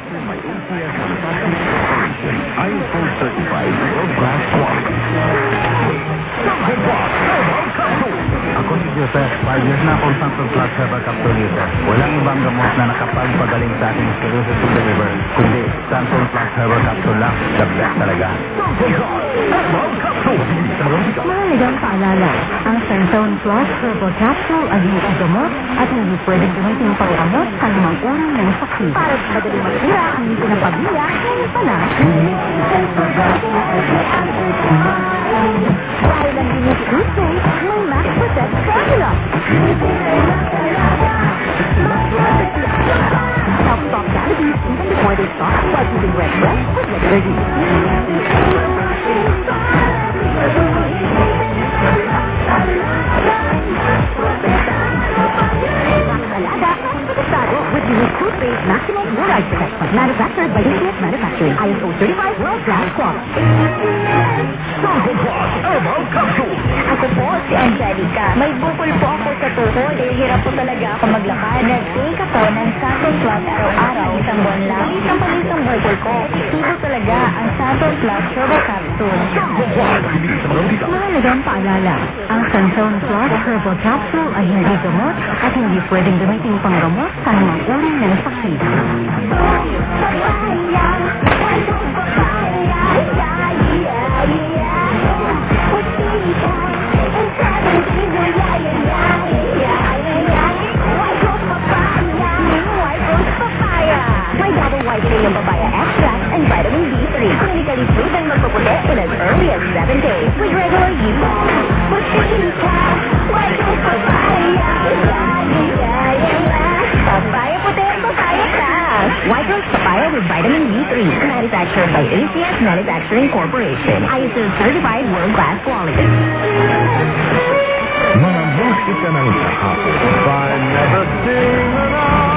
by ACS Corporation. ISO certified world-class quality. Jungle Box Turbo Capsule. Ako si Joseph, 5 years na akong Santos Plus Herbal Capsule user. Walang ibang gamot na nakapagpagaling sa ating sclerosis to the liver, kundi Santos Plus Herbal Capsule lang. The best talaga. Jungle Box Turbo Capsule. Mahalagang paalala, ang Santone Plus Herbal Capsule ay hindi gamot at hindi pwedeng gamitin panggamot sa limang uri ng sakit. Para madaling masira ang hindi pinapabila, ngayon pa lang. Dahil ang Unity Toothpaste, may Max Protect Formula. Self-stop cavities even before they stop while using red breath with regular use. With Unity Toothpaste Maximum Fluoride Protection, manufactured by ACS Manufacturing, ISO certified world-class quality. Jungle Box Turbo Capsule. Ako po si Angelica. May bukol po ako sa tuhod. Hirap po talaga ako maglakad. Nag-take ako ng Santon Plus araw-araw. Isang buwan lang. Palis ang bukol ko. Epektibo talaga ang Santon Plus Turbo Capsule. Mahalagang paalala, ang Santon Plus Turbo Capsule ay hindi gamot at hindi pwedeng gamitin panggamot sa mga uri ng sakit. Whitening of papaya extract and vitamin B3. Clinically proven magpuputi in as early as 7 days with regular use. Papaya puti, papaya cash. White Rose Papaya with vitamin B3. Manufactured by ACS Manufacturing Corporation. ISO certified world-class quality. Mga musika ng kahapon. By never sing along.